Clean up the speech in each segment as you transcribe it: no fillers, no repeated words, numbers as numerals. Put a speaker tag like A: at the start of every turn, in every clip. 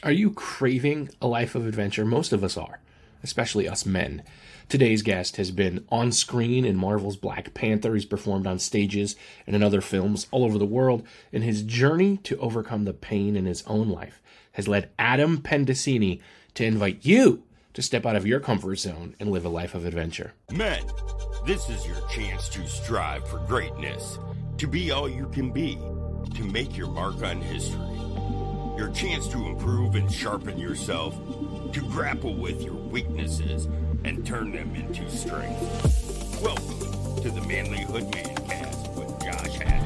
A: Are you craving a life of adventure? Most of us are, especially us men. Today's guest has been on screen in Marvel's Black Panther. He's performed on stages and in other films all over the world, and his journey to overcome the pain in his own life has led Adam Pendicini to invite you to step out of your comfort zone and live a life of adventure.
B: Men, this is your chance to strive for greatness, to be all you can be, to make your mark on history. Your chance to improve and sharpen yourself, to grapple with your weaknesses and turn them into strength. Welcome to the Manlyhood Mancast with Josh Hatcher.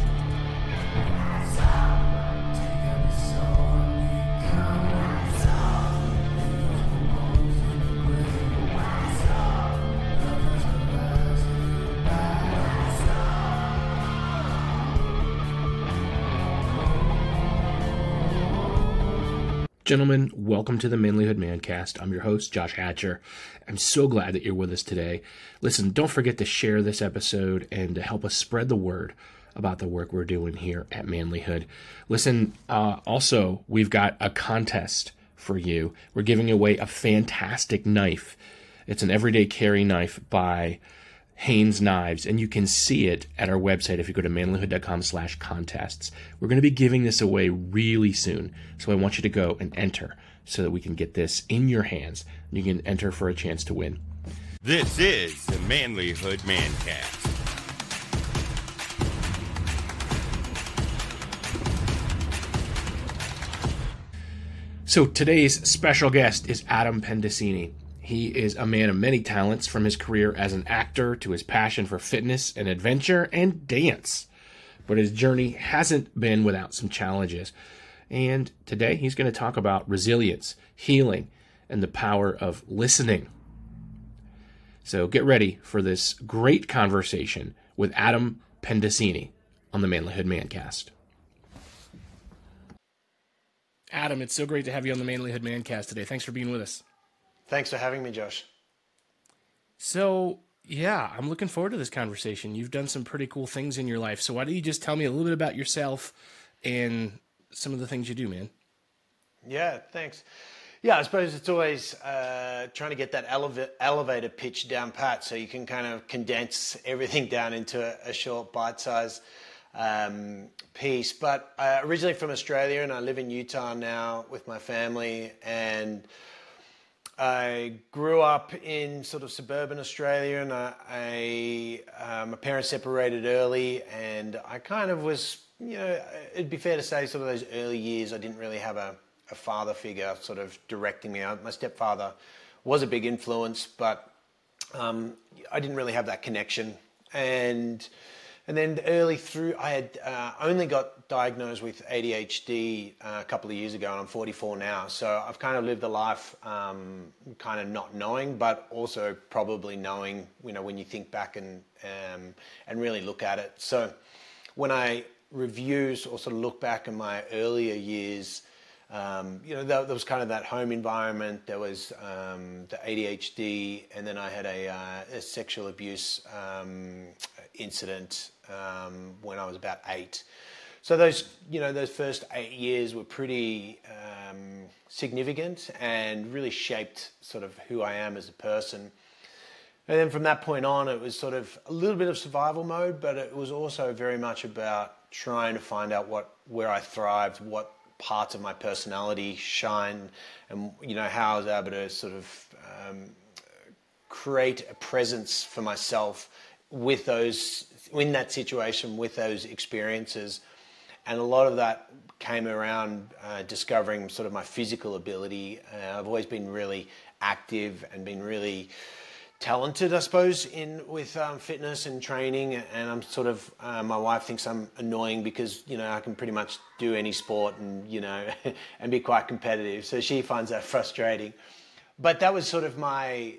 A: Gentlemen, welcome to the Manlyhood Mancast. I'm your host, Josh Hatcher. I'm so glad that you're with us today. Listen, don't forget to share this episode and to help us spread the word about the work we're doing here at Manlyhood. Listen, also, we've got a contest for you. We're giving away a fantastic knife. It's an everyday carry knife by Haynes Knives, and you can see it at our website if you go to manlyhood.com/contests. We're going to be giving this away really soon, so I want you to go and enter so that we can get this in your hands. You can enter for a chance to win.
B: This is the Manlyhood Mancast.
A: So today's special guest is Adam Pendicini. He is a man of many talents, from his career as an actor to his passion for fitness and adventure and dance. But his journey hasn't been without some challenges. And today he's going to talk about resilience, healing, and the power of listening. So get ready for this great conversation with Adam Pendicini on the Manlyhood Mancast. Adam, it's so great to have you on the Manlyhood Mancast today. Thanks for being with us.
C: Thanks for having me, Josh.
A: So, yeah, I'm looking forward to this conversation. You've done some pretty cool things in your life. So why don't you just tell me a little bit about yourself and some of the things you do, man?
C: Yeah, thanks. Yeah, I suppose it's always trying to get that elevator pitch down pat so you can kind of condense everything down into a short bite-sized piece. But originally from Australia, and I live in Utah now with my family, and I grew up in sort of suburban Australia, and my parents separated early, and I kind of was, it'd be fair to say sort of those early years, I didn't really have a father figure sort of directing me out. My stepfather was a big influence, but I didn't really have that connection. And then early through, I had only got diagnosed with ADHD a couple of years ago, and I'm 44 now. So I've kind of lived a life kind of not knowing, but also probably knowing, when you think back and really look at it. So when I review or sort of look back in my earlier years, there was kind of that home environment. There was the ADHD, and then I had a sexual abuse incident when I was about 8. So those first 8 years were pretty significant and really shaped sort of who I am as a person. And then from that point on, it was sort of a little bit of survival mode, but it was also very much about trying to find out where I thrived, what parts of my personality shine, and how I was able to sort of create a presence for myself with those, in that situation, with those experiences. And a lot of that came around discovering sort of my physical ability. I've always been really active and been really talented, I suppose, with fitness and training. And I'm sort of, my wife thinks I'm annoying because, I can pretty much do any sport and, and be quite competitive. So she finds that frustrating. But that was sort of my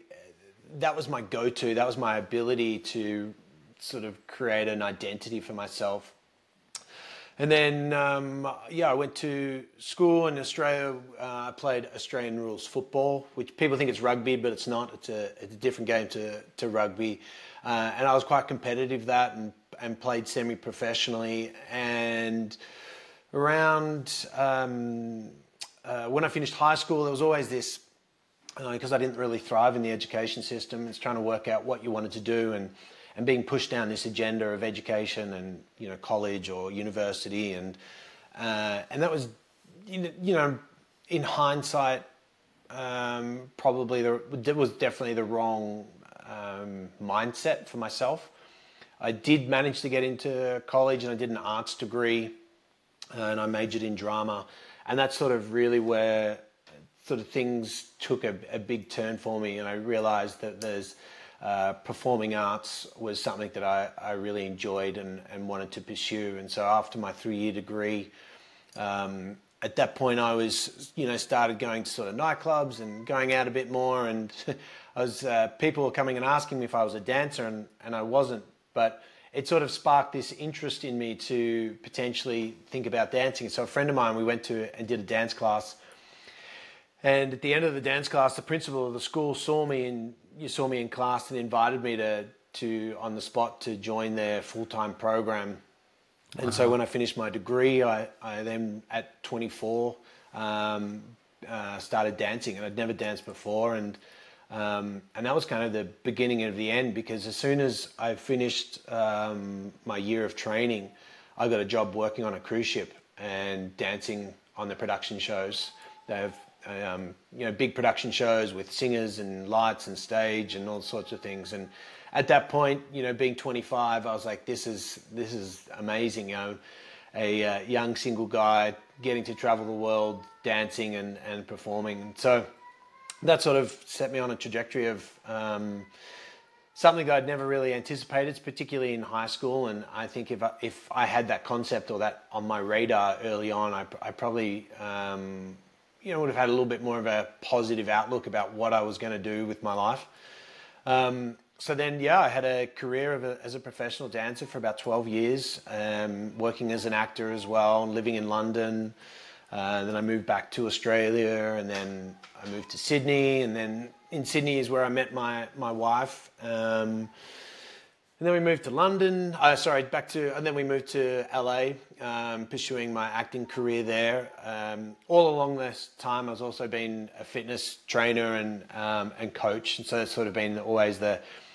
C: go-to. That was my ability to sort of create an identity for myself. And then, I went to school in Australia. I played Australian rules football, which people think it's rugby, but it's not. It's a different game to rugby. And I was quite competitive that and played semi-professionally. And around when I finished high school, there was always this, because I didn't really thrive in the education system, it's trying to work out what you wanted to do and being pushed down this agenda of education and, college or university. And that was, in hindsight, probably it was definitely the wrong mindset for myself. I did manage to get into college and I did an arts degree and I majored in drama. And that's sort of really where sort of things took a big turn for me, and I realized that there's performing arts was something that I really enjoyed and wanted to pursue. And so after my 3-year degree, at that point I was, started going to sort of nightclubs and going out a bit more, and people were coming and asking me if I was a dancer, and I wasn't, but it sort of sparked this interest in me to potentially think about dancing. So a friend of mine, we went to and did a dance class. And at the end of the dance class, the principal of the school saw me in class and invited me to on the spot to join their full-time program. Wow. And so when I finished my degree, I then at 24 started dancing, and I'd never danced before, and that was kind of the beginning of the end, because as soon as I finished my year of training, I got a job working on a cruise ship and dancing on the production shows. They have big production shows with singers and lights and stage and all sorts of things. And at that point, being 25, I was like, this is amazing. A young single guy getting to travel the world, dancing and performing. And so that sort of set me on a trajectory of something that I'd never really anticipated, particularly in high school. And I think if I had that concept or that on my radar early on, I probably would have had a little bit more of a positive outlook about what I was going to do with my life. So then, I had a career as a professional dancer for about 12 years, working as an actor as well, and living in London. Then I moved back to Australia, and then I moved to Sydney, and then in Sydney is where I met my wife. And then we moved to London, and then we moved to LA, pursuing my acting career there. All along this time, I was also been a fitness trainer and coach, and so it's sort of been always the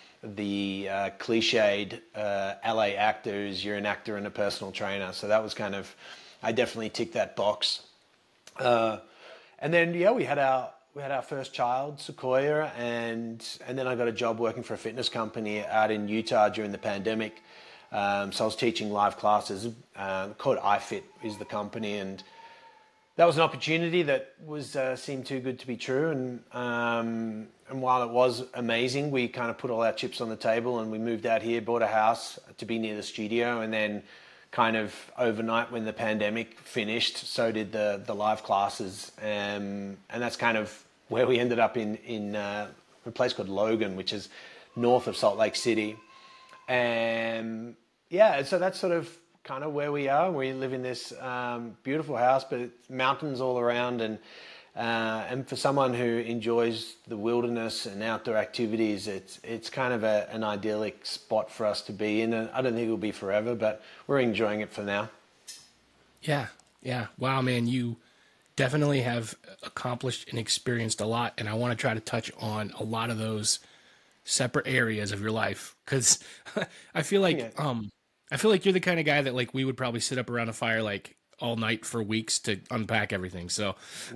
C: cliched LA actors. You're an actor and a personal trainer, so that was kind of, I definitely ticked that box. And then we had our first child, Sequoia, and then I got a job working for a fitness company out in Utah during the pandemic. So I was teaching live classes, called iFit is the company, and that was an opportunity that seemed too good to be true. And while it was amazing, we kind of put all our chips on the table and we moved out here, bought a house to be near the studio, and then kind of overnight when the pandemic finished, so did the live classes, and that's kind of where we ended up in a place called Logan, which is north of Salt Lake City. And so that's sort of kind of where we are. We live in this beautiful house, but it's mountains all around, and for someone who enjoys the wilderness and outdoor activities, it's kind of an idyllic spot for us to be in. And I don't think it'll be forever, but we're enjoying it for now.
A: Yeah. Wow, man, you definitely have accomplished and experienced a lot, and I want to try to touch on a lot of those separate areas of your life, because I feel like you're the kind of guy that like we would probably sit up around a fire like all night for weeks to unpack everything. So,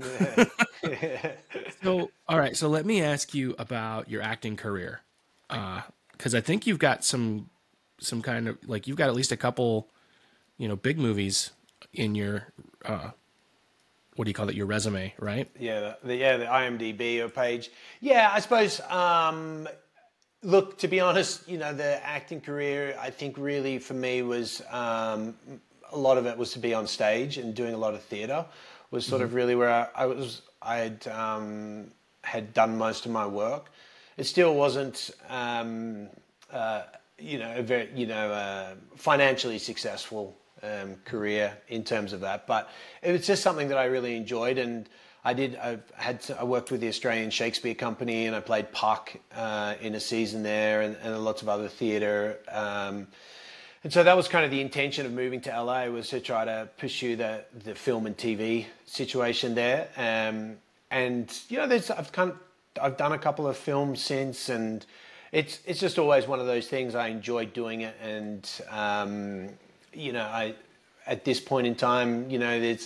A: so all right. So let me ask you about your acting career, because I think you've got some kind of like you've got at least a couple, big movies in your what do you call it? Your resume, right?
C: Yeah, the IMDb page. Yeah, I suppose. Look, to be honest, the acting career, I think really for me was a lot of it was to be on stage, and doing a lot of theatre was sort of really where I had done most of my work. It still wasn't, a very, financially successful career in terms of that, but it was just something that I really enjoyed. And I worked with the Australian Shakespeare Company, and I played Puck in a season there, and lots of other theatre. And so that was kind of the intention of moving to LA, was to try to pursue the film and TV situation there. And you know, I've done a couple of films since, and it's just always one of those things. I enjoyed doing it, and you know, at this point in time, you know, there's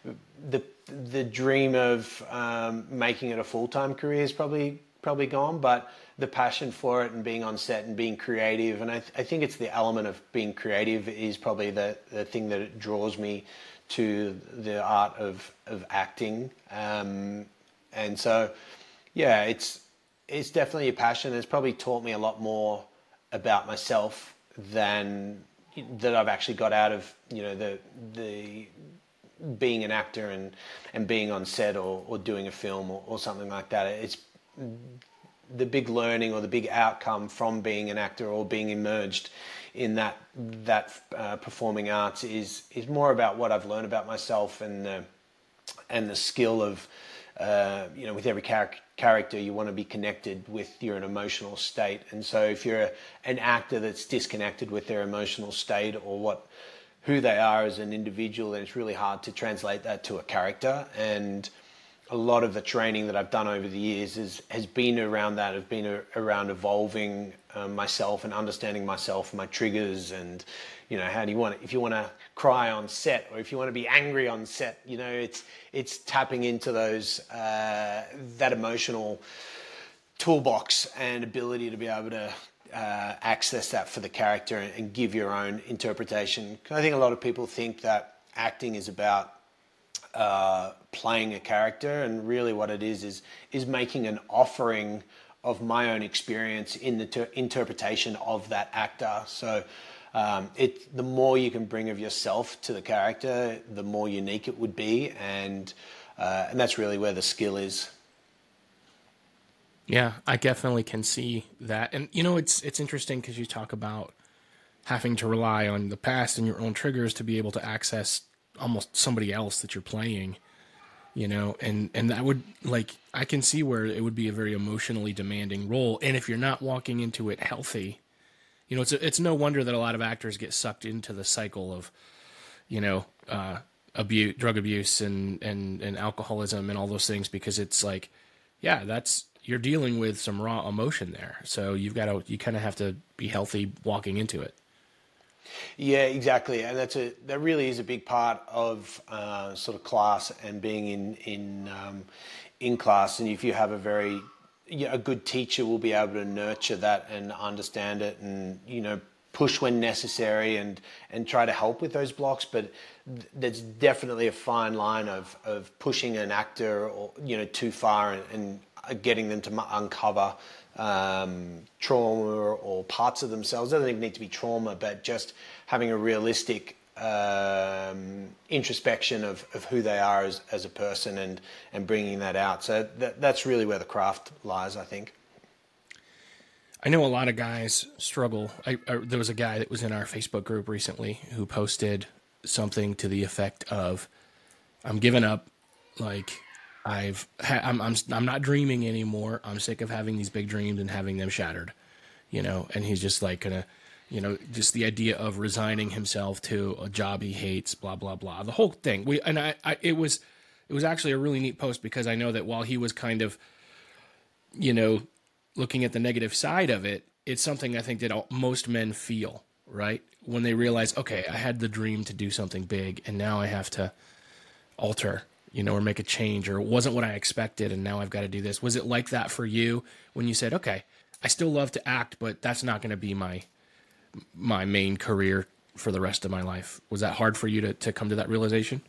C: the dream of making it a full-time career is probably gone, but the passion for it and being on set and being creative, and I think it's the element of being creative is probably the thing that draws me to the art of acting. And so, yeah, it's definitely a passion. It's probably taught me a lot more about myself than that I've actually got out of, you know, the being an actor and being on set or doing a film or something like that. It's the big learning or the big outcome from being an actor or being immersed in that performing arts is more about what I've learned about myself and the skill of, you know, with every character you want to be connected with your emotional state. And so if you're an actor that's disconnected with their emotional state or who they are as an individual, then it's really hard to translate that to a character. And a lot of the training that I've done over the years has been around that, have been around evolving myself and understanding myself, my triggers, and, you know, if you want to cry on set or if you want to be angry on set, you know, it's tapping into those, that emotional toolbox and ability to be able to access that for the character and give your own interpretation. I think a lot of people think that acting is about playing a character, and really what it is making an offering of my own experience in the interpretation of that actor. So the more you can bring of yourself to the character, the more unique it would be, and that's really where the skill is.
A: Yeah, I definitely can see that. And you know, it's interesting because you talk about having to rely on the past and your own triggers to be able to access almost somebody else that you're playing, you know, and that would, like, I can see where it would be a very emotionally demanding role. And if you're not walking into it healthy, you know, it's no wonder that a lot of actors get sucked into the cycle of, you know, drug abuse and alcoholism and all those things, because it's like, yeah, you're dealing with some raw emotion there. So you kind of have to be healthy walking into it.
C: Yeah, exactly, and that really is a big part of sort of class and being in class. And if you have a good teacher, will be able to nurture that and understand it, and, you know, push when necessary and try to help with those blocks. But there's definitely a fine line of pushing an actor, or, you know, too far and getting them to uncover trauma or parts of themselves. It doesn't even need to be trauma, but just having a realistic introspection of who they are as a person and bringing that out. So that's really where the craft lies, I think.
A: I know a lot of guys struggle. There was a guy that was in our Facebook group recently who posted something to the effect of, "I'm giving up. Like, I'm not dreaming anymore. I'm sick of having these big dreams and having them shattered," you know. And he's just like gonna, you know, just the idea of resigning himself to a job he hates, blah blah blah. The whole thing. It was actually a really neat post, because I know that while he was kind of, you know, looking at the negative side of it, it's something I think that most men feel, right? When they realize, okay, I had the dream to do something big, and now I have to alter, you know, or make a change, or it wasn't what I expected, and now I've got to do this. Was it like that for you when you said, okay, I still love to act, but that's not going to be my main career for the rest of my life? Was that hard for you to come to that realization?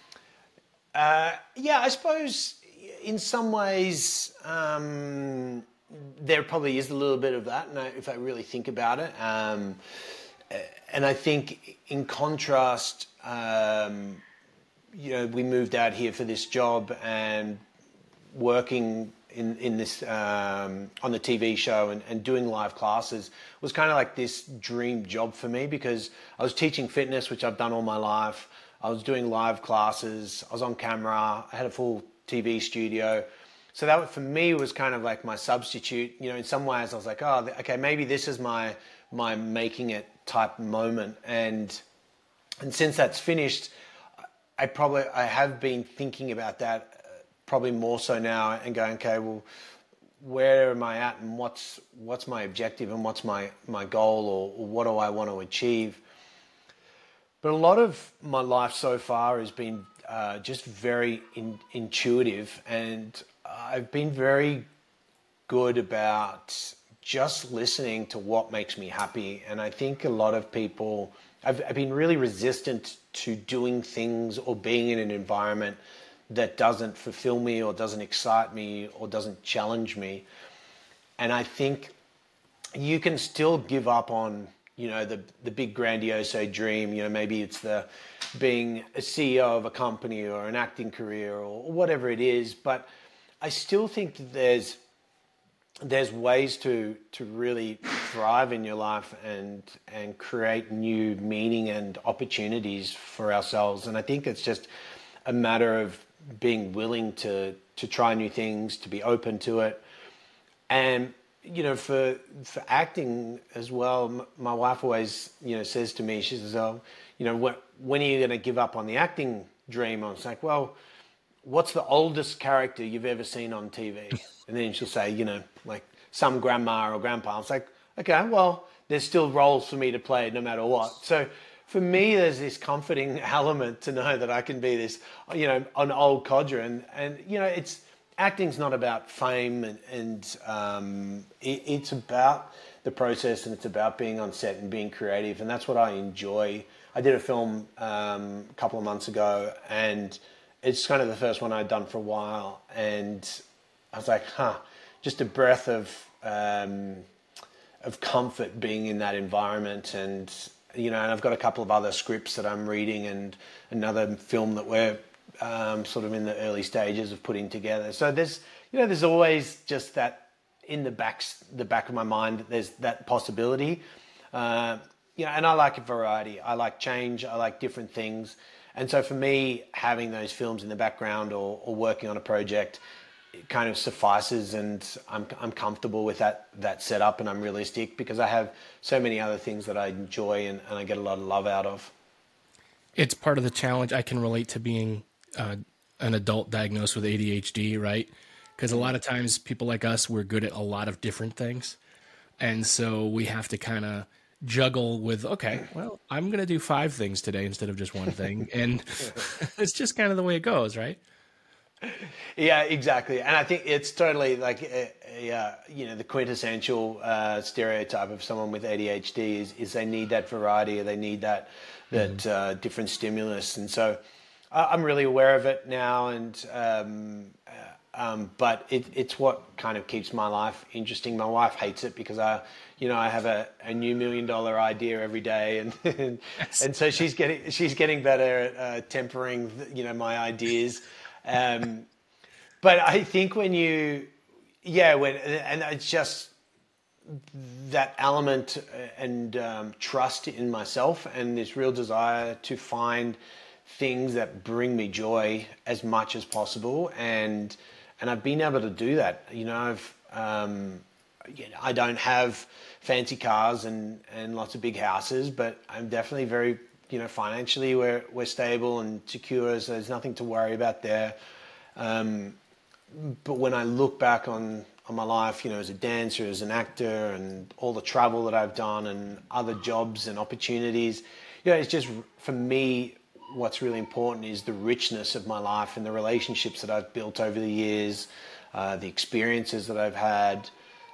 C: Yeah, I suppose in some ways there probably is a little bit of that, and if I really think about it. And I think in contrast, you know, we moved out here for this job, and working in this on the TV show and doing live classes was kind of like this dream job for me, because I was teaching fitness, which I've done all my life. I was doing live classes. I was on camera. I had a full TV studio. So that for me was kind of like my substitute. You know, in some ways I was like, oh, okay, maybe this is my making it type moment. And since that's finished, I have been thinking about that probably more so now and going, okay, well, where am I at, and what's my objective, and what's my goal, or what do I want to achieve? But a lot of my life so far has been just very intuitive, and I've been very good about just listening to what makes me happy. And I think a lot of people, I've been really resistant to doing things or being in an environment that doesn't fulfill me or doesn't excite me or doesn't challenge me. And I think you can still give up on, the big grandiose dream. Maybe it's the being a CEO of a company or an acting career or whatever it is. But I still think that there's ways to really thrive in your life and create new meaning and opportunities for ourselves. And I think it's just a matter of being willing to try new things, to be open to it. And, for acting as well, my wife always, says to me, she says, oh, when are you going to give up on the acting dream? I was like, well, what's the oldest character you've ever seen on TV? And then she'll say, like some grandma or grandpa. I was like, okay, well, there's still roles for me to play no matter what. So for me, there's this comforting element to know that I can be this, an old codger. And acting's not about fame, and it's about the process, and it's about being on set and being creative. And that's what I enjoy. I did a film a couple of months ago, and it's kind of the first one I'd done for a while. And I was like, just a breath of comfort being in that environment. And and I've got a couple of other scripts that I'm reading, and another film that we're sort of in the early stages of putting together. So there's always just that in the back of my mind. There's that possibility, and I like a variety. I like change. I like different things. And so for me, having those films in the background or working on a project, it kind of suffices, and I'm comfortable with that setup, and I'm realistic because I have so many other things that I enjoy and I get a lot of love out of.
A: It's part of the challenge. I can relate to being an adult diagnosed with ADHD, right? Because a lot of times people like us, we're good at a lot of different things. And so we have to kind of juggle with, okay, well, I'm going to do 5 things today instead of just one thing. And it's just kind of the way it goes, right?
C: Yeah, exactly. And I think it's totally like, the quintessential stereotype of someone with ADHD is they need that variety, or they need that different stimulus. And so I'm really aware of it now, and but it's what kind of keeps my life interesting. My wife hates it because I have a new $1 million idea every day, and and so she's getting better at tempering my ideas. But I think when it's just that element and trust in myself, and this real desire to find things that bring me joy as much as possible, and I've been able to do that. I don't have fancy cars and lots of big houses, but I'm definitely very financially we're stable and secure, so there's nothing to worry about there. But when I look back on my life, as a dancer, as an actor, and all the travel that I've done and other jobs and opportunities, it's just, for me, what's really important is the richness of my life and the relationships that I've built over the years, the experiences that I've had.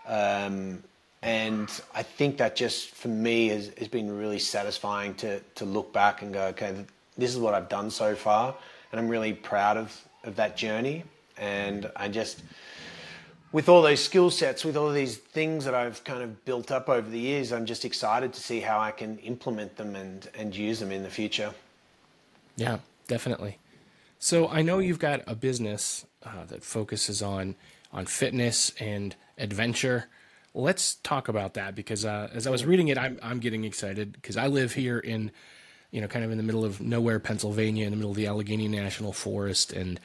C: And I think that just, for me, has been really satisfying to look back and go, okay, this is what I've done so far. And I'm really proud of that journey. And I just, with all those skill sets, with all these things that I've kind of built up over the years, I'm just excited to see how I can implement them and use them in the future.
A: Yeah, definitely. So I know you've got a business that focuses on fitness and adventure. Let's talk about that, because as I was reading it, I'm getting excited because I live here in, kind of in the middle of nowhere, Pennsylvania, in the middle of the Allegheny National Forest, and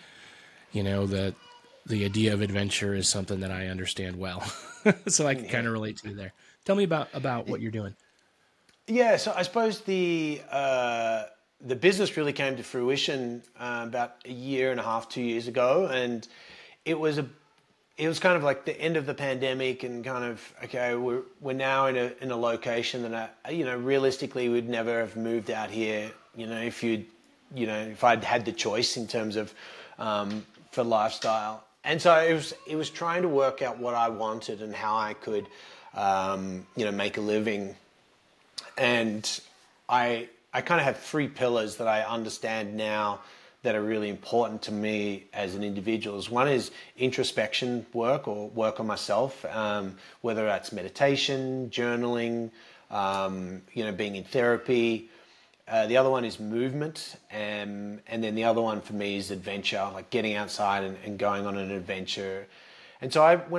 A: the idea of adventure is something that I understand well, so I can kind of relate to there. Tell me about what you're doing.
C: Yeah, so I suppose the business really came to fruition about a year and a half, 2 years ago, and it was kind of like the end of the pandemic, and kind of, okay, we're now in a location that realistically we'd never have moved out here, if I'd had the choice in terms of for lifestyle. And so it was trying to work out what I wanted and how I could make a living. And I kind of have three pillars that I understand now that are really important to me as an individual. One is introspection work, or work on myself, whether that's meditation, journaling, being in therapy. The other one is movement, and then the other one for me is adventure, like getting outside and going on an adventure. And so I've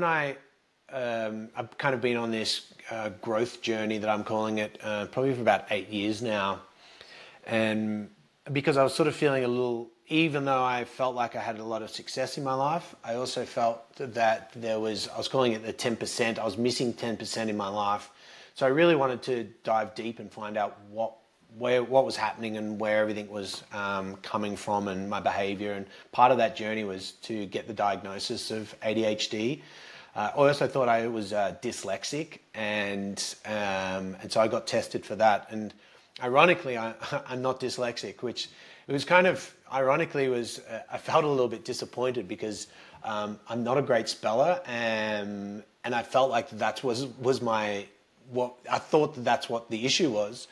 C: kind of been on this growth journey that I'm calling it, probably for about 8 years now. And because I was sort of feeling a little, even though I felt like I had a lot of success in my life, I also felt that I was calling it the 10%, I was missing 10% in my life. So I really wanted to dive deep and find out what was happening and where everything was coming from, and my behavior. And part of that journey was to get the diagnosis of ADHD. I also thought I was dyslexic, and so I got tested for that. And ironically, I'm not dyslexic, which it was kind of ironically I felt a little bit disappointed, because I'm not a great speller, and I felt like that was what I thought that's what the issue was.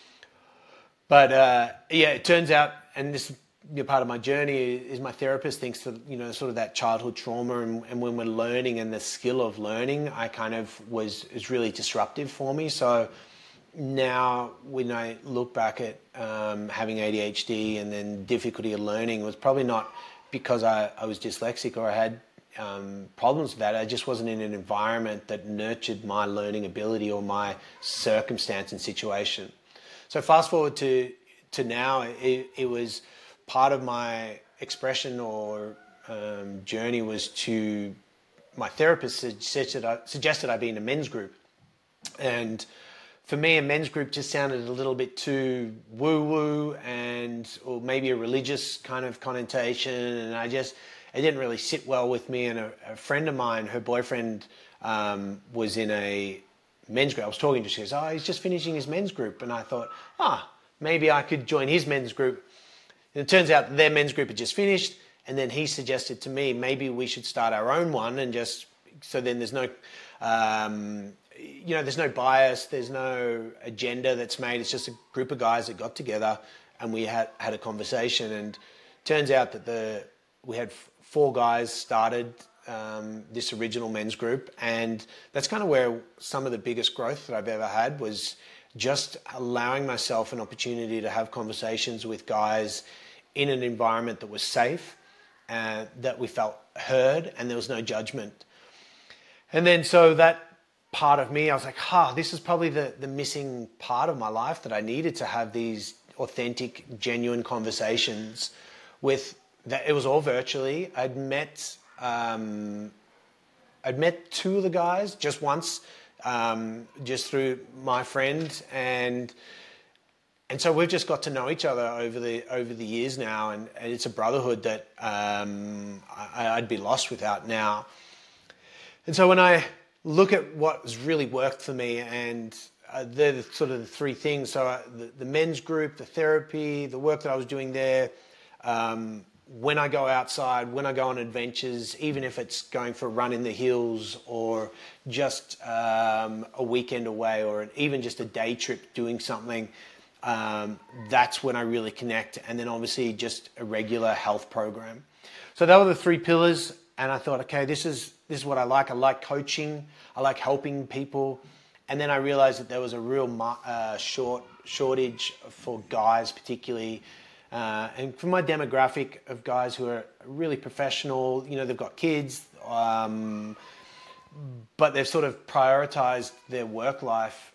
C: But it turns out, and this part of my journey is my therapist thinks that, sort of that childhood trauma, and when we're learning, and the skill of learning, I kind of is really disruptive for me. So now when I look back at having ADHD and then difficulty of learning, was probably not because I was dyslexic or I had problems with that. I just wasn't in an environment that nurtured my learning ability or my circumstance and situation. So fast forward to now, it was part of my expression or journey was to, my therapist suggested I be in a men's group. And for me, a men's group just sounded a little bit too woo-woo, or maybe a religious kind of connotation, and it didn't really sit well with me. And a friend of mine, her boyfriend was in a men's group. I was talking to her, she goes, oh, he's just finishing his men's group. And I thought, maybe I could join his men's group. And it turns out their men's group had just finished, and then he suggested to me, maybe we should start our own one, and so then there's no, there's no bias, there's no agenda that's made. It's just a group of guys that got together, and we had a conversation. And turns out that we had 4 guys started this original men's group, and that's kind of where some of the biggest growth that I've ever had was just allowing myself an opportunity to have conversations with guys in an environment that was safe, that we felt heard, and there was no judgment. And then so that part of me, I was like, this is probably the missing part of my life, that I needed to have these authentic, genuine conversations with. That it was all virtually. I'd met 2 of the guys just once, just through my friend, and so we've just got to know each other over the years now, and it's a brotherhood that I'd be lost without now. And so when I look at what has really worked for me, and they're sort of the 3 things. So the men's group, the therapy, the work that I was doing there. When I go outside, when I go on adventures, even if it's going for a run in the hills, or just a weekend away, or even just a day trip doing something, that's when I really connect. And then obviously just a regular health program. So that were the 3 pillars. And I thought, okay, this is what I like. I like coaching. I like helping people. And then I realized that there was a real shortage for guys, particularly. And for my demographic of guys who are really professional, they've got kids, but they've sort of prioritized their work life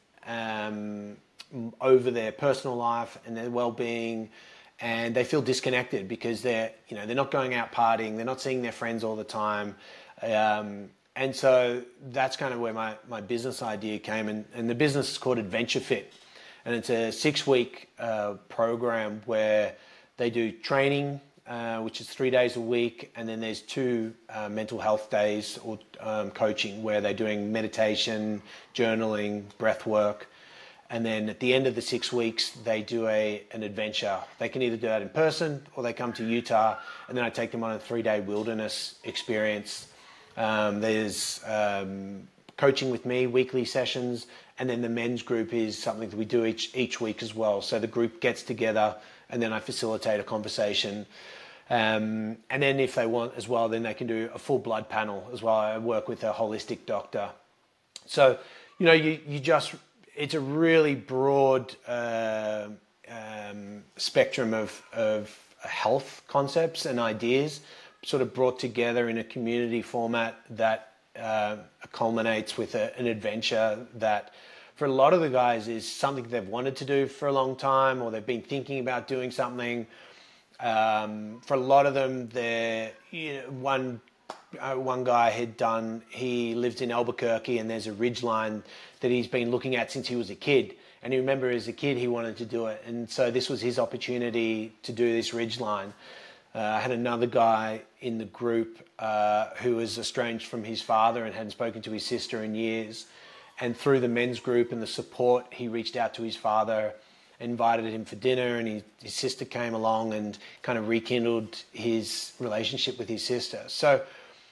C: over their personal life and their well-being, and they feel disconnected because they're not going out partying, they're not seeing their friends all the time, and so that's kind of where my business idea came, and the business is called Adventure Fit. And it's a 6-week program where they do training, which is 3 days a week, and then there's 2 mental health days or coaching where they're doing meditation, journaling, breath work. And then at the end of the 6 weeks, they do an adventure. They can either do that in person or they come to Utah, and then I take them on a 3-day wilderness experience. There's coaching with me, weekly sessions, and then the men's group is something that we do each week as well. So the group gets together, and then I facilitate a conversation. And then if they want as well, then they can do a full blood panel as well. I work with a holistic doctor. So, it's a really broad spectrum of health concepts and ideas sort of brought together in a community format that culminates with an adventure that for a lot of the guys is something they've wanted to do for a long time, or they've been thinking about doing something. For a lot of them, one guy he lived in Albuquerque, and there's a ridgeline that he's been looking at since he was a kid. And he remember as a kid, he wanted to do it. And so this was his opportunity to do this ridgeline. I had another guy in the group who was estranged from his father and hadn't spoken to his sister in years. And through the men's group and the support, he reached out to his father, invited him for dinner, and his sister came along and kind of rekindled his relationship with his sister. So,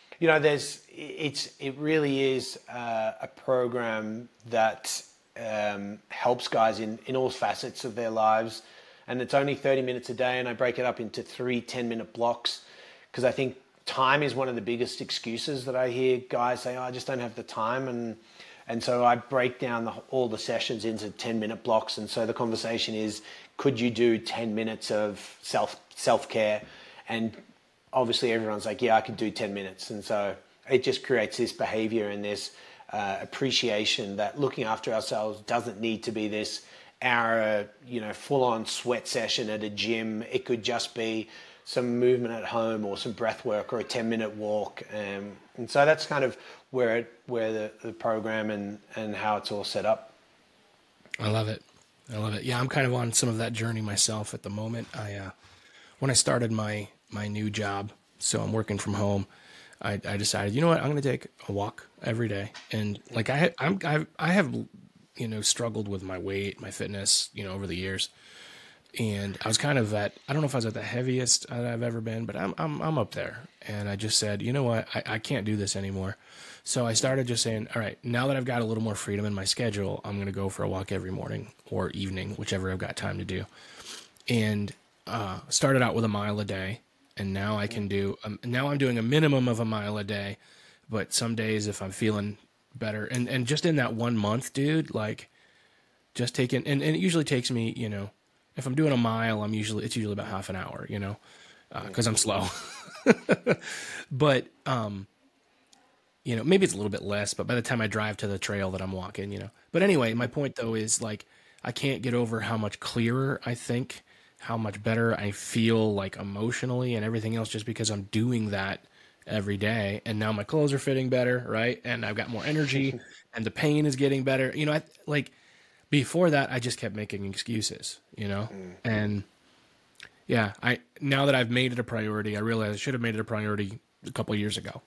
C: it really is a program that helps guys in all facets of their lives. And it's only 30 minutes a day, and I break it up into 3 10-minute blocks, because I think time is one of the biggest excuses that I hear guys say, I just don't have the time. And so I break down all the sessions into 10-minute blocks. And so the conversation is, could you do 10 minutes of self-care? And obviously everyone's like, yeah, I could do 10 minutes. And so it just creates this behavior and this appreciation that looking after ourselves doesn't need to be this hour, full-on sweat session at a gym. It could just be some movement at home or some breath work or a 10-minute walk. And so that's kind of where the program and how it's all set up.
A: I love it. Yeah, I'm kind of on some of that journey myself at the moment. When I started my new job, so I'm working from home, I decided, you know what, I'm going to take a walk every day. And like I have struggled with my weight, my fitness, over the years. And I was kind of I don't know if I was at the heaviest I've ever been, but I'm up there. And I just said, you know what, I can't do this anymore. So I started just saying, all right, now that I've got a little more freedom in my schedule, I'm going to go for a walk every morning or evening, whichever I've got time to do. And started out with 1 mile a day. And now I can now I'm doing a minimum of 1 mile a day. But some days if I'm feeling better, and just in that 1 month, dude, like just taking, and it usually takes me, if I'm doing 1 mile, it's usually about half an hour, cause I'm slow, but, maybe it's a little bit less, but by the time I drive to the trail that I'm walking, but anyway, my point though is like, I can't get over how much clearer I think, how much better I feel like emotionally and everything else, just because I'm doing that every day. And now my clothes are fitting better. Right. And I've got more energy and the pain is getting better. Before that, I just kept making excuses, and yeah, now that I've made it a priority, I realize I should have made it a priority a couple of years ago.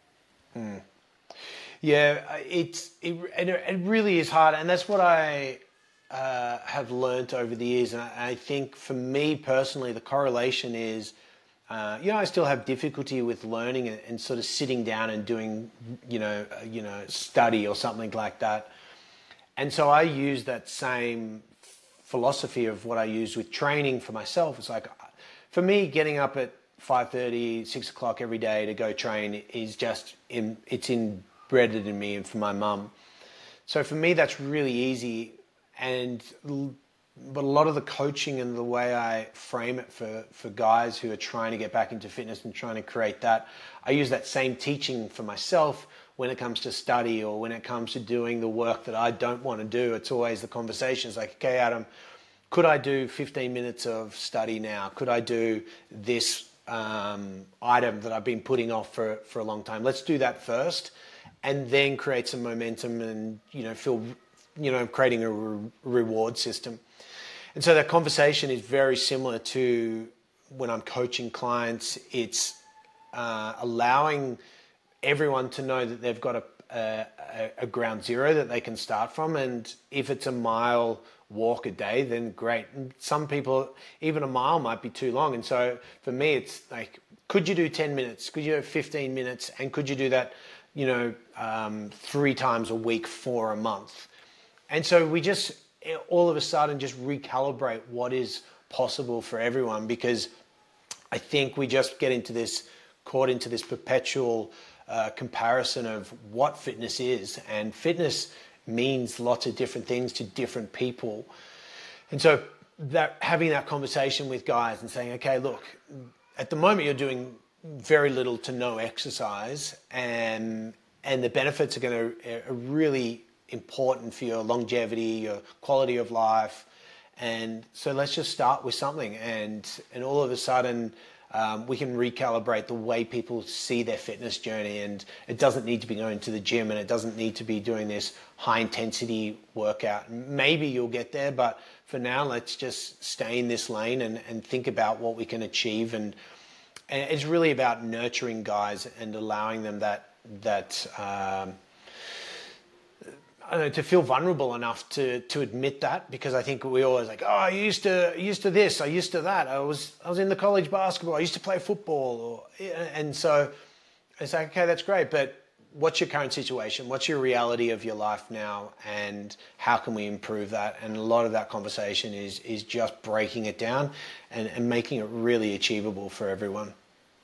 C: Yeah, it really is hard. And that's what I have learned over the years. And I think for me personally, the correlation is, I still have difficulty with learning and sort of sitting down and doing, study or something like that. And so I use that same philosophy of what I use with training for myself. It's like, for me, getting up at 5:30, 6 o'clock every day to go train is just, it's inbred in me and for my mum. So for me, that's really easy. But a lot of the coaching and the way I frame it for guys who are trying to get back into fitness and trying to create that, I use that same teaching for myself when it comes to study or when it comes to doing the work that I don't want to do. It's always the conversation. It's like, okay, Adam, could I do 15 minutes of study now? Could I do this item that I've been putting off for a long time? Let's do that first and then create some momentum and, feel, creating a reward system. And so that conversation is very similar to when I'm coaching clients. It's allowing everyone to know that they've got a ground zero that they can start from. And if it's a mile walk a day, then great. And some people, even a mile might be too long. And so for me, it's like, could you do 10 minutes? Could you do 15 minutes? And could you do that, 3 times a week for a month? And so we just all of a sudden just recalibrate what is possible for everyone, because I think we just get caught into this perpetual comparison of what fitness is, and fitness means lots of different things to different people. And so that having that conversation with guys and saying, okay, look, at the moment you're doing very little to no exercise, and the benefits are really important for your longevity, your quality of life. And so let's just start with something, and all of a sudden we can recalibrate the way people see their fitness journey. And it doesn't need to be going to the gym, and it doesn't need to be doing this high intensity workout. Maybe you'll get there, but for now, let's just stay in this lane and think about what we can achieve. And it's really about nurturing guys and allowing them to feel vulnerable enough to admit that, because I think we always like, oh, I used to this, I used to that, I was in the college basketball, I used to play football, and so it's like, okay, that's great, but what's your current situation? What's your reality of your life now, and how can we improve that? And a lot of that conversation is just breaking it down and making it really achievable for everyone.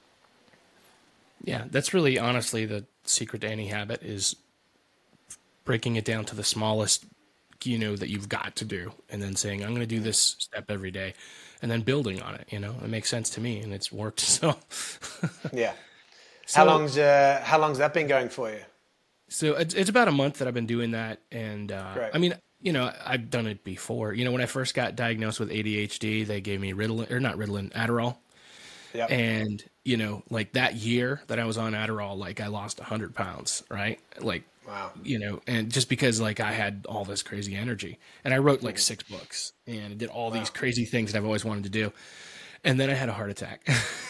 A: Yeah, that's really honestly the secret to any habit, is breaking it down to the smallest, that you've got to do, and then saying, I'm going to do this step every day, and then building on it. It makes sense to me, and it's worked. So,
C: yeah. So, how long's that been going for you?
A: So it's about a month that I've been doing that, and I mean, I've done it before. When I first got diagnosed with ADHD, they gave me Adderall.
C: Yep.
A: And like that year that I was on Adderall, like I lost 100 pounds, right? Like,
C: wow.
A: And just because like I had all this crazy energy, and I wrote like 6 books and did all these crazy things that I've always wanted to do. And then I had a heart attack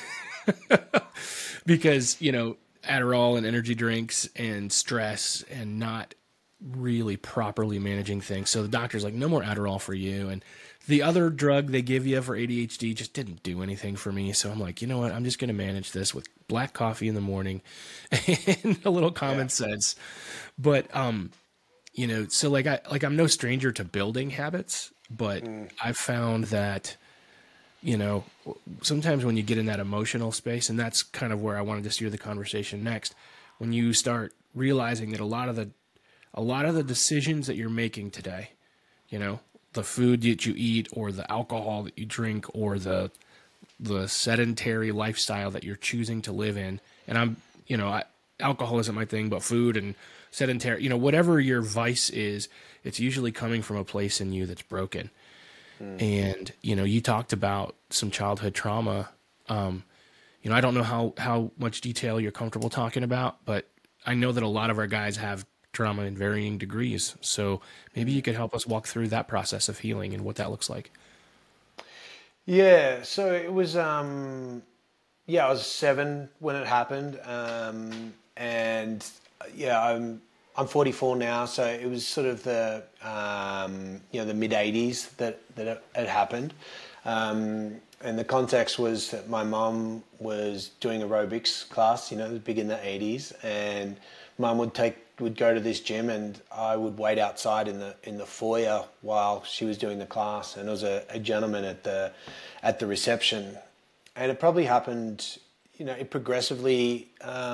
A: because, Adderall and energy drinks and stress and not really properly managing things. So the doctor's like, no more Adderall for you. And the other drug they give you for ADHD just didn't do anything for me. So I'm like, you know what? I'm just going to manage this with black coffee in the morning and a little common sense. But, so I'm no stranger to building habits, but I've found that, sometimes when you get in that emotional space, and that's kind of where I wanted to steer the conversation next, when you start realizing that a lot of the decisions that you're making today, the food that you eat, or the alcohol that you drink, or the sedentary lifestyle that you're choosing to live in. And alcohol isn't my thing, but food and sedentary, whatever your vice is, it's usually coming from a place in you that's broken. And, you talked about some childhood trauma. I don't know how much detail you're comfortable talking about, but I know that a lot of our guys have trauma in varying degrees. So maybe you could help us walk through that process of healing and what that looks like.
C: Yeah. So it was, I was 7 when it happened. I'm 44 now. So it was sort of the mid 80s that it had happened. And the context was that my mom was doing aerobics class, it was big in the 80s, and mom would go to this gym, and I would wait outside in the foyer while she was doing the class. And there was a gentleman at the reception, and it probably happened, it progressively,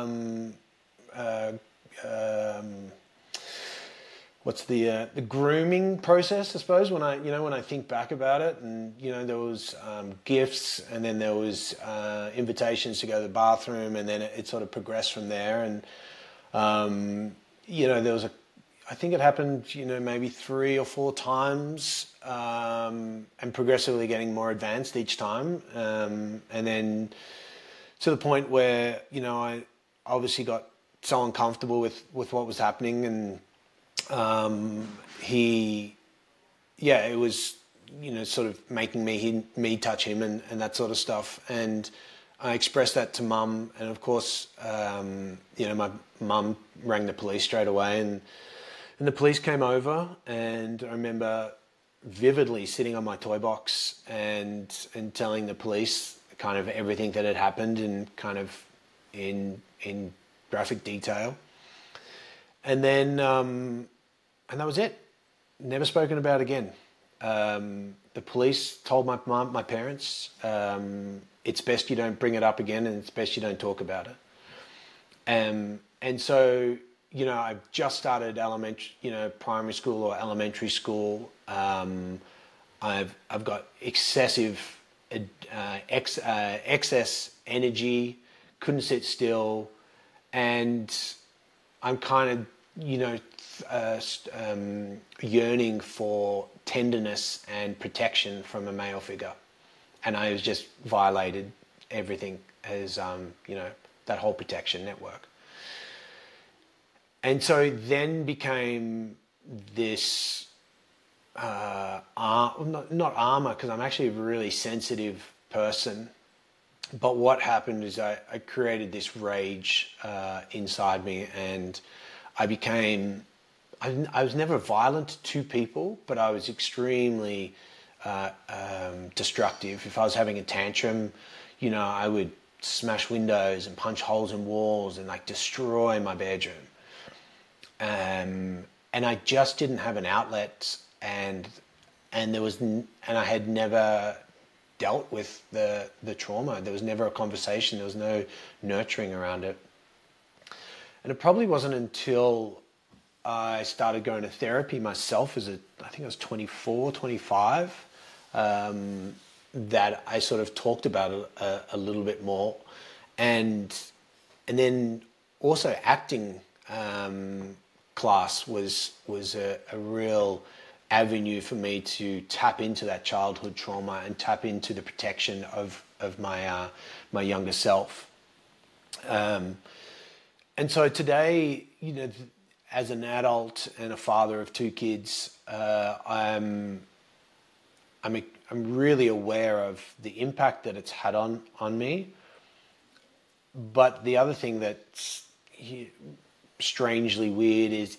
C: what's the grooming process, I suppose, when I think back about it. And there was gifts, and then there was invitations to go to the bathroom, and then it sort of progressed from there. And there was I think it happened maybe 3 or 4 times, and progressively getting more advanced each time, and then to the point where I obviously got so uncomfortable with what was happening. And it was sort of making me touch him and that sort of stuff. And I expressed that to Mum, and of course, my mum rang the police straight away, and the police came over, and I remember vividly sitting on my toy box and telling the police kind of everything that had happened and kind of in graphic detail. And then, and that was it. Never spoken about again. The police told my parents, it's best you don't bring it up again, and it's best you don't talk about it. And so, I've just started primary school or elementary school. I've got excessive excess energy, couldn't sit still, and I'm kind of, yearning for tenderness and protection from a male figure. And I was just violated everything as, that whole protection network. And so then became this, not armor, because I'm actually a really sensitive person. But what happened is I created this rage inside me, and I was never violent to people, but I was extremely destructive. If I was having a tantrum, I would smash windows and punch holes in walls and destroy my bedroom. And I just didn't have an outlet, and I had never dealt with the trauma. There was never a conversation. There was no nurturing around it. And it probably wasn't until I started going to therapy myself I think I was 24, 25, that I sort of talked about it a little bit more. And then also acting class was a real avenue for me to tap into that childhood trauma and tap into the protection of my younger self. And so today, as an adult and a father of two kids, I'm really aware of the impact that it's had on me. But the other thing that's strangely weird is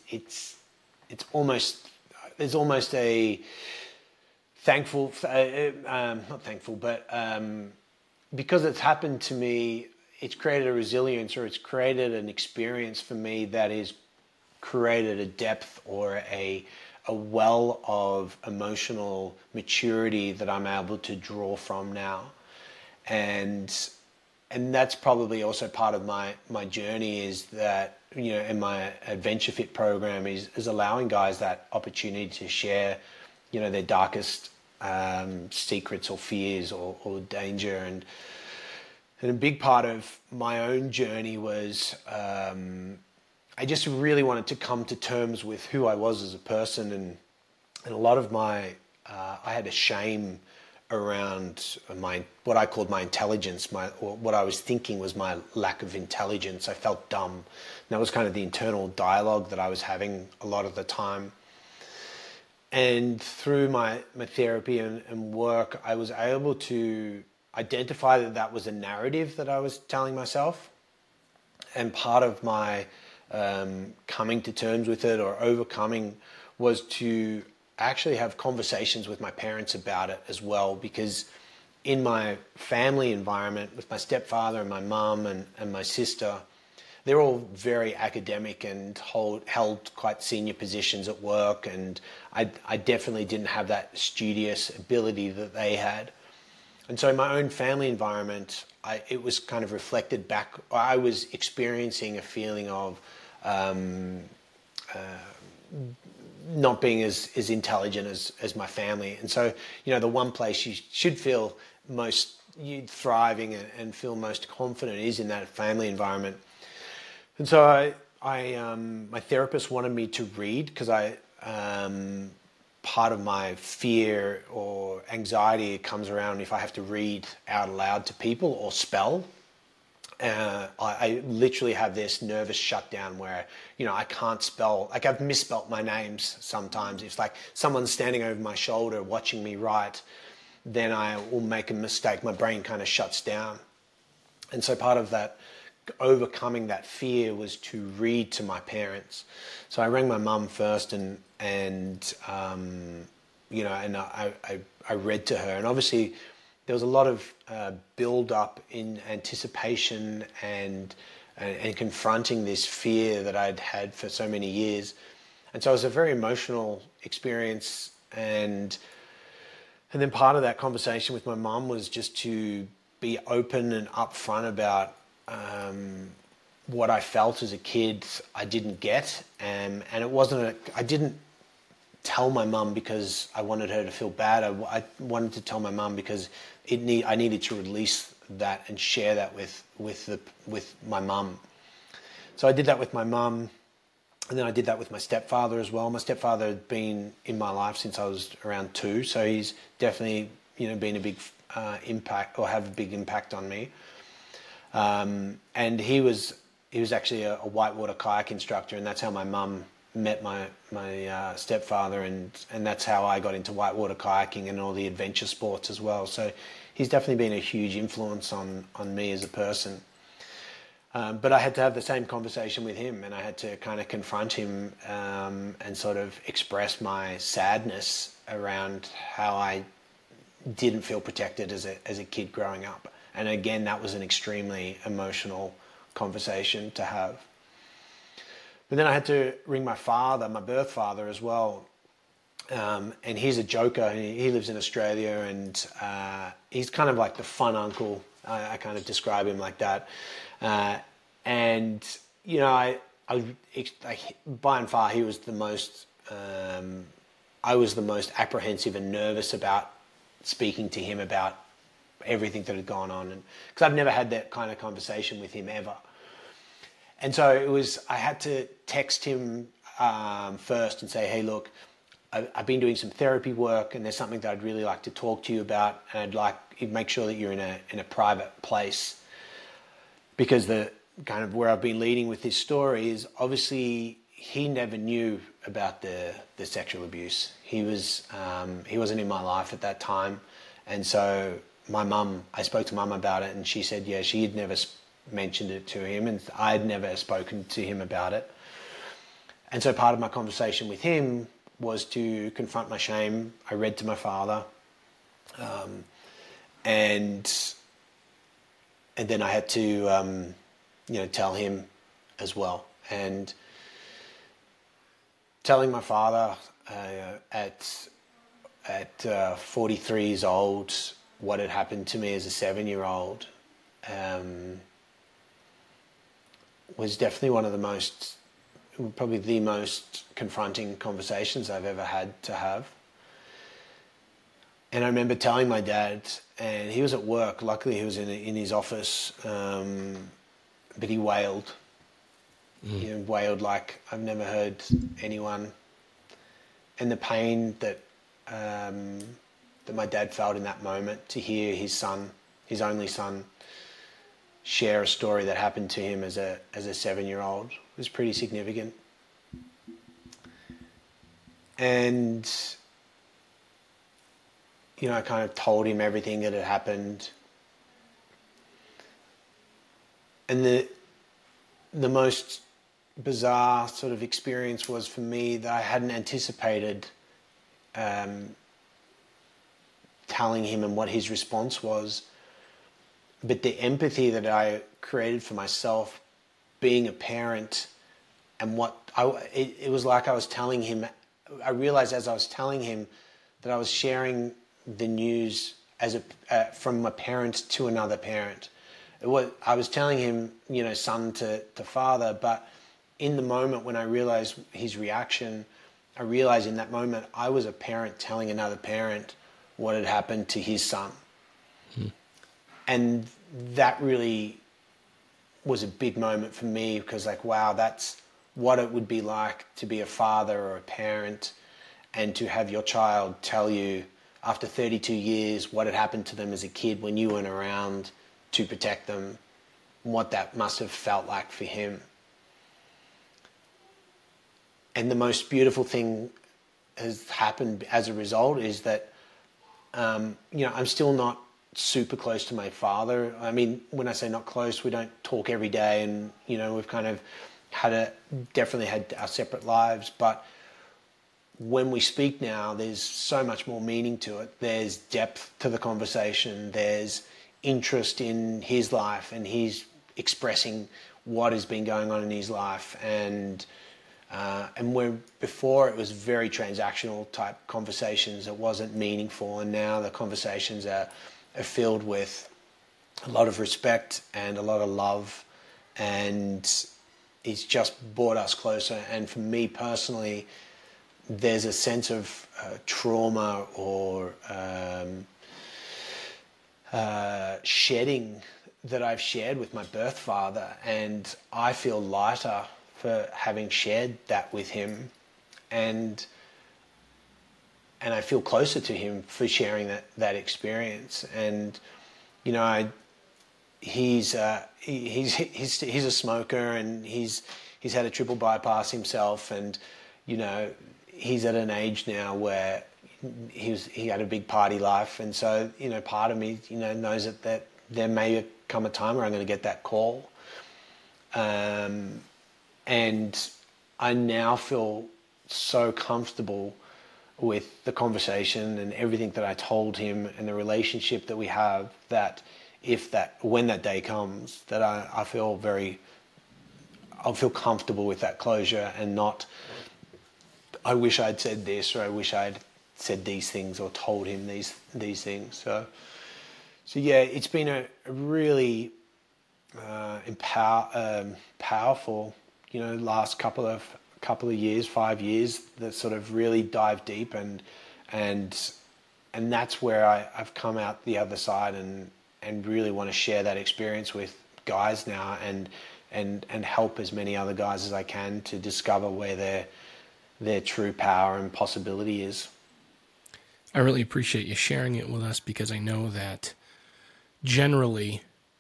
C: there's almost a thankful, not thankful, but because it's happened to me, it's created a resilience, or it's created an experience for me that is created a depth or a well of emotional maturity that I'm able to draw from now. And that's probably also part of my journey, is that, in my Adventure Fit program is allowing guys that opportunity to share, their darkest secrets or fears or danger. And a big part of my own journey was I just really wanted to come to terms with who I was as a person, and a lot of I had a shame around what I called my intelligence, or what I was thinking was my lack of intelligence. I felt dumb. And that was kind of the internal dialogue that I was having a lot of the time. And through my therapy and work, I was able to identify that was a narrative that I was telling myself. And part of my coming to terms with it or overcoming was to actually have conversations with my parents about it as well, because in my family environment with my stepfather and my mum and my sister, they're all very academic and held quite senior positions at work, and I definitely didn't have that studious ability that they had. And so in my own family environment, it was kind of reflected back. I was experiencing a feeling of not being as intelligent as my family. And so, the one place you should feel most thriving and feel most confident is in that family environment. And so my therapist wanted me to read, because part of my fear or anxiety comes around if I have to read out loud to people or spell. I literally have this nervous shutdown where, I can't spell, like I've misspelt my names sometimes. It's like someone's standing over my shoulder watching me write, then I will make a mistake. My brain kind of shuts down. And so part of that, overcoming that fear, was to read to my parents. So I rang my mum first and I read to her. And obviously there was a lot of build up in anticipation and confronting this fear that I'd had for so many years. And so it was a very emotional experience. And then part of that conversation with my mum was just to be open and upfront about what I felt as a kid I didn't get. And it wasn't I didn't tell my mum because I wanted her to feel bad. I wanted to tell my mum because I needed to release that and share that with my mum. So I did that with my mum, and then I did that with my stepfather as well. My stepfather had been in my life since I was around 2, so he's definitely been a big impact, or have a big impact on me. And he was actually a whitewater kayak instructor, and that's how my mum met my stepfather, and that's how I got into whitewater kayaking and all the adventure sports as well. So he's definitely been a huge influence on me as a person. But I had to have the same conversation with him, and I had to kind of confront him and sort of express my sadness around how I didn't feel protected as a kid growing up. And again, that was an extremely emotional conversation to have. But then I had to ring my father, my birth father as well. And he's a joker. He lives in Australia, and he's kind of like the fun uncle. I kind of describe him like that. And I by and far, he was the most. I was the most apprehensive and nervous about speaking to him about everything that had gone on, and because I've never had that kind of conversation with him ever. And so I had to text him first and say, hey, look, I've been doing some therapy work, and there's something that I'd really like to talk to you about, and I'd like you to make sure that you're in a private place, because the kind of where I've been leading with this story is obviously he never knew about the sexual abuse. He wasn't in my life at that time, and so I spoke to Mum about it, and she said, yeah, she had never mentioned it to him, and I'd never spoken to him about it. And so part of my conversation with him was to confront my shame. I read to my father, and then I had to tell him as well. And telling my father at 43 years old what had happened to me as a 7-year-old was definitely one of the most, probably the most confronting conversations I've ever had to have. And I remember telling my dad, and he was at work. Luckily, he was in his office, but he wailed. He wailed like I've never heard anyone. And the pain that my dad felt in that moment, to hear his son, his only son, share a story that happened to him as a 7-year-old was pretty significant. And I kind of told him everything that had happened. And the most bizarre sort of experience was for me that I hadn't anticipated telling him and what his response was. But the empathy that I created for myself, being a parent, and it was like I was telling him. I realized as I was telling him that I was sharing the news from a parent to another parent. I was telling him, son to father, but in the moment when I realized his reaction, I realized in that moment I was a parent telling another parent what had happened to his son. And that really was a big moment for me, because wow, that's what it would be like to be a father or a parent, and to have your child tell you after 32 years what had happened to them as a kid when you weren't around to protect them. and what that must have felt like for him. And the most beautiful thing has happened as a result is that, I'm still not super close to my father. I mean, when I say not close, we don't talk every day, and, we've kind of definitely had our separate lives. But when we speak now, there's so much more meaning to it. There's depth to the conversation. There's interest in his life, and he's expressing what has been going on in his life. And where before it was very transactional type conversations, it wasn't meaningful, and now the conversations are filled with a lot of respect and a lot of love, and it's just brought us closer. And for me personally, there's a sense of trauma or shedding that I've shared with my birth father, and I feel lighter for having shared that with him, and I feel closer to him for sharing that experience. And he's a smoker, and he's had a triple bypass himself, and he's at an age now where he had a big party life, and so part of me knows that there may come a time where I'm going to get that call. And I now feel so comfortable with the conversation and everything that I told him and the relationship that we have, that when that day comes, that I'll feel comfortable with that closure, and not, I wish I'd said this, or I wish I'd said these things, or told him these things. So yeah, it's been a really powerful last couple of years, 5 years, that sort of really dive deep, and that's where I've come out the other side, and really want to share that experience with guys now, and help as many other guys as I can to discover where their true power and possibility is.
A: I really appreciate you sharing it with us, because I know that generally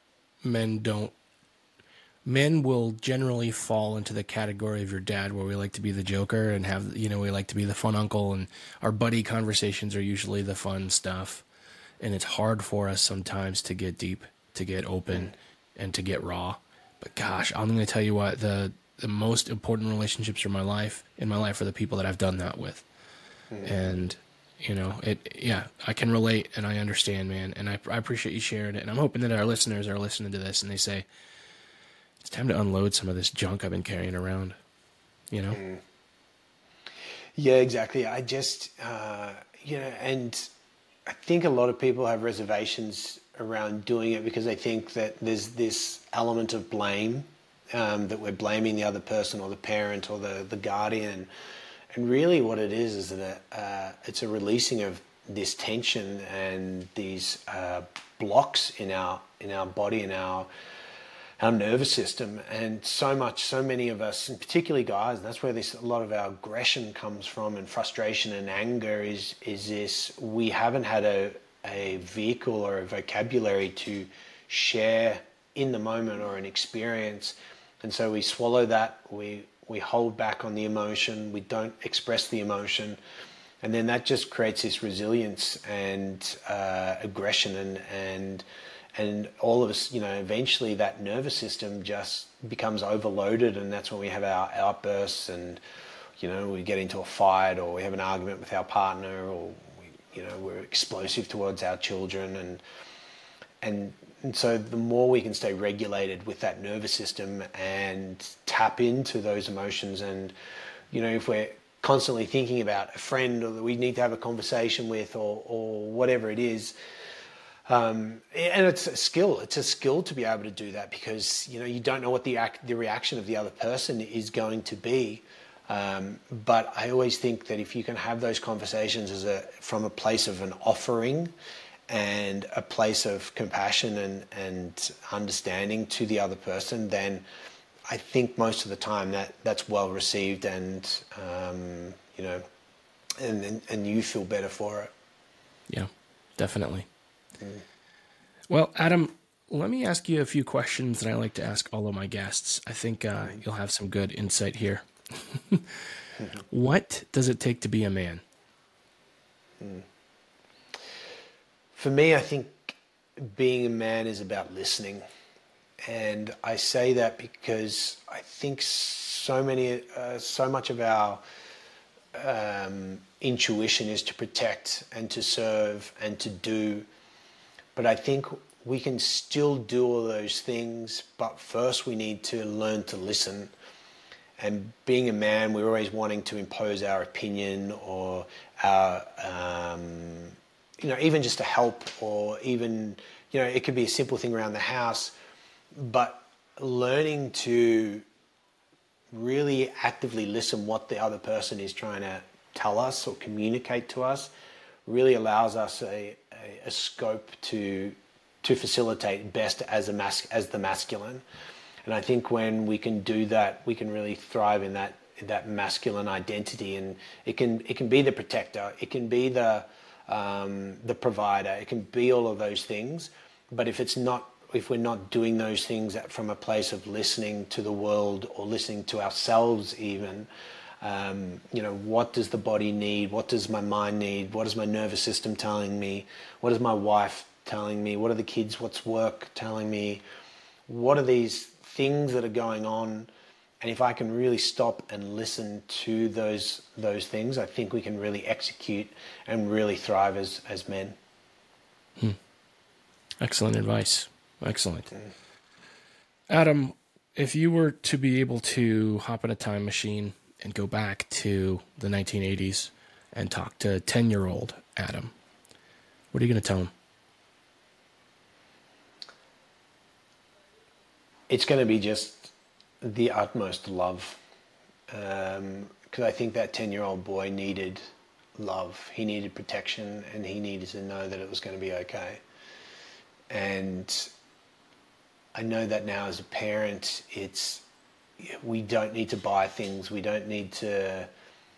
A: men will generally fall into the category of your dad, where we like to be the joker and have, we like to be the fun uncle, and our buddy conversations are usually the fun stuff. And it's hard for us sometimes to get deep, to get open, and to get raw. But gosh, I'm going to tell you what, the most important relationships in my life are the people that I've done that with. And, I can relate, and I understand, man. And I appreciate you sharing it. And I'm hoping that our listeners are listening to this and they say, it's time to unload some of this junk I've been carrying around, Yeah,
C: exactly. I just, and I think a lot of people have reservations around doing it, because they think that there's this element of blame, that we're blaming the other person, or the parent, or the guardian. And really what it is that it's a releasing of this tension and these blocks in our body, in our nervous system. And so many of us, and particularly guys, and that's where a lot of our aggression comes from, and frustration and anger is this: we haven't had a vehicle or a vocabulary to share in the moment, or an experience. And so we swallow that, we hold back on the emotion, we don't express the emotion, and then that just creates this resilience and aggression, and all of us, eventually that nervous system just becomes overloaded, and that's when we have our outbursts, and we get into a fight, or we have an argument with our partner, or we're explosive towards our children, and so the more we can stay regulated with that nervous system and tap into those emotions, and if we're constantly thinking about a friend, or that we need to have a conversation with, or whatever it is, and it's a skill to be able to do that, because you don't know what the reaction of the other person is going to be. But I always think that if you can have those conversations from a place of an offering, and a place of compassion and understanding to the other person, then I think most of the time that's well received, and and you feel better for it.
A: Yeah, definitely. Well, Adam, let me ask you a few questions that I like to ask all of my guests. I think you'll have some good insight here. What does it take to be a man?
C: For me, I think being a man is about listening. And I say that because I think so much of our intuition is to protect and to serve and to do. But I think we can still do all those things, but first we need to learn to listen. And being a man, we're always wanting to impose our opinion or our, even just to help, or even, it could be a simple thing around the house, but learning to really actively listen what the other person is trying to tell us or communicate to us really allows us a scope to facilitate best as the masculine. And I think when we can do that, we can really thrive in that masculine identity. And it can be the protector, it can be the provider, it can be all of those things. But if we're not doing those things from a place of listening to the world or listening to ourselves even, what does the body need? What does my mind need? What is my nervous system telling me? What is my wife telling me? What are the kids? What's work telling me? What are these things that are going on? And if I can really stop and listen to those things, I think we can really execute and really thrive as men.
A: Excellent advice. Excellent. Adam, if you were to be able to hop in a time machine and go back to the 1980s and talk to 10-year-old Adam, what are you going to tell him?
C: It's going to be just the utmost love. Because I think that 10-year-old boy needed love. He needed protection, and he needed to know that it was going to be okay. And I know that now as a parent, we don't need to buy things. We don't need to,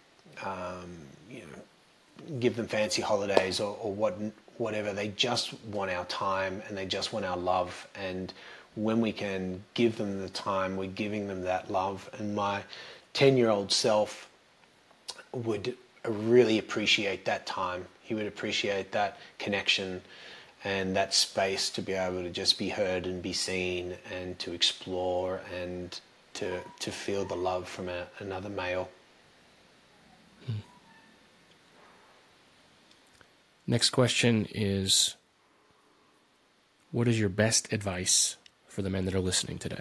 C: give them fancy holidays or whatever. They just want our time, and they just want our love. And when we can give them the time, we're giving them that love. And my 10-year-old self would really appreciate that time. He would appreciate that connection and that space to be able to just be heard and be seen, and to explore and to feel the love from another male.
A: Next question is, what is your best advice for the men that are listening today?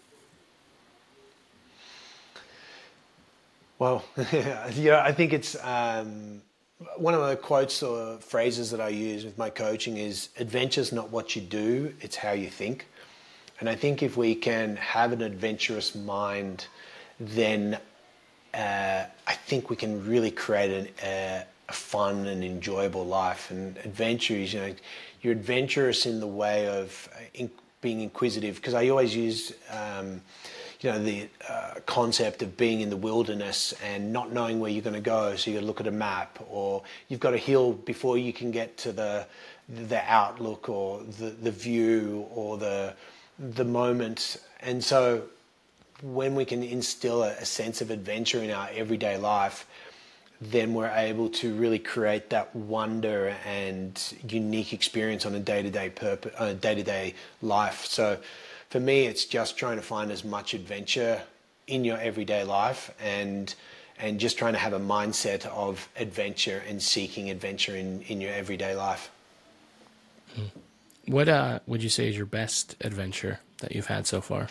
C: Well, I think it's one of the quotes or phrases that I use with my coaching is, adventure's not what you do, it's how you think. And I think if we can have an adventurous mind, then I think we can really create a fun and enjoyable life. And adventure is, you're adventurous in the way of being inquisitive, because I always use the concept of being in the wilderness and not knowing where you're going to go. So you got to look at a map, or you've got a hill before you can get to the outlook or the view or the moment. And so when we can instill a sense of adventure in our everyday life, then we're able to really create that wonder and unique experience on a day-to-day life. So for me, it's just trying to find as much adventure in your everyday life, and just trying to have a mindset of adventure and seeking adventure in your everyday life.
A: What would you say is your best adventure that you've had so far?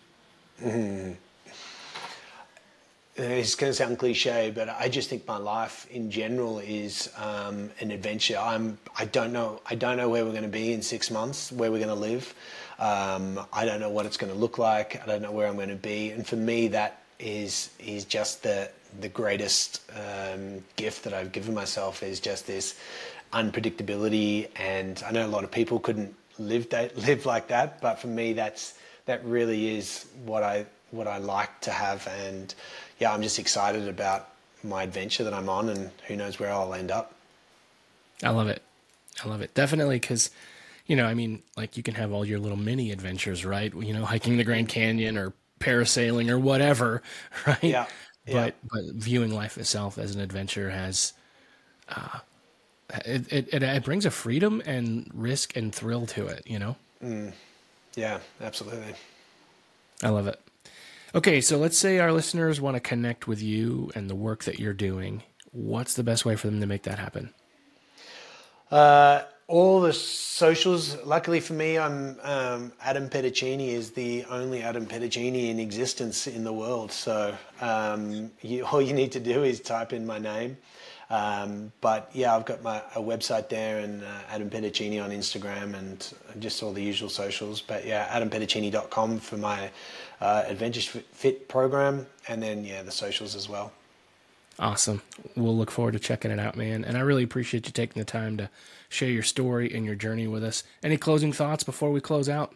C: It's going to sound cliche, but I just think my life in general is an adventure. I don't know where we're going to be in 6 months, where we're going to live. I don't know what it's going to look like. I don't know where I'm going to be. And for me, that is just the greatest gift that I've given myself, is just this unpredictability. And I know a lot of people couldn't live like that, but for me, that really is what I like to have. And yeah, I'm just excited about my adventure that I'm on, and who knows where I'll end up.
A: I love it. Definitely, because, you know, I mean, like you can have all your little mini adventures, right? You know, hiking the Grand Canyon or parasailing or whatever, right?
C: Yeah.
A: But viewing life itself as an adventure has, it brings a freedom and risk and thrill to it, you know?
C: Yeah, absolutely.
A: I love it. Okay, so let's say our listeners want to connect with you and the work that you're doing. What's the best way for them to make that happen?
C: All the socials. Luckily for me, I'm Adam Petticini is the only Adam Petticini in existence in the world. So all you need to do is type in my name. But yeah, I've got a website there, and Adam Petticini on Instagram, and just all the usual socials. But yeah, adampetticini.com for my Adventure Fit program, and then the socials as well.
A: Awesome. We'll look forward to checking it out, man. And I really appreciate you taking the time to share your story and your journey with us. Any closing thoughts before we close out?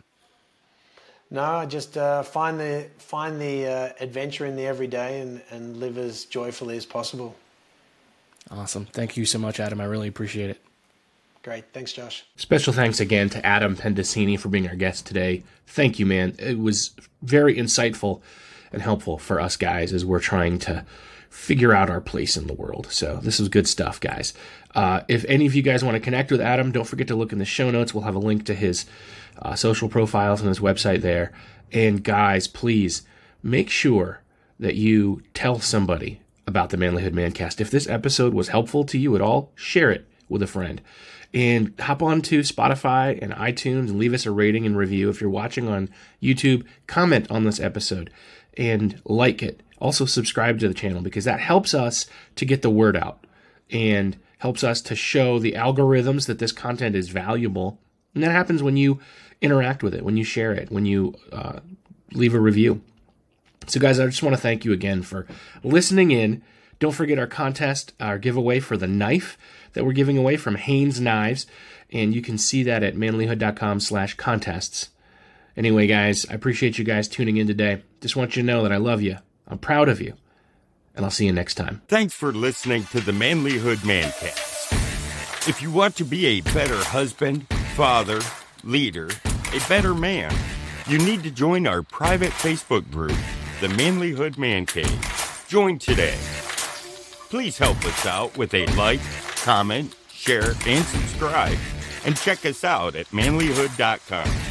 C: No, just find the adventure in the everyday and live as joyfully as possible.
A: Awesome. Thank you so much, Adam. I really appreciate it.
C: Great. Thanks, Josh.
A: Special thanks again to Adam Petticini for being our guest today. Thank you, man. It was very insightful and helpful for us guys as we're trying to figure out our place in the world. So this is good stuff, guys. If any of you guys want to connect with Adam, don't forget to look in the show notes. We'll have a link to his social profiles and his website there. And guys, please make sure that you tell somebody about the Manlyhood Mancast. If this episode was helpful to you at all, share it with a friend. And hop on to Spotify and iTunes and leave us a rating and review. If you're watching on YouTube, comment on this episode and like it. Also subscribe to the channel, because that helps us to get the word out and helps us to show the algorithms that this content is valuable. And that happens when you interact with it, when you share it, when you leave a review. So guys, I just want to thank you again for listening in. Don't forget our contest, our giveaway for the knife that we're giving away from Haynes Knives. And you can see that at manlyhood.com/contests. Anyway, guys, I appreciate you guys tuning in today. Just want you to know that I love you. I'm proud of you. And I'll see you next time.
B: Thanks for listening to the Manlyhood Mancast. If you want to be a better husband, father, leader, a better man, you need to join our private Facebook group, the Manlyhood Man Cave. Join today. Please help us out with a like, comment, share, and subscribe. And check us out at manlyhood.com.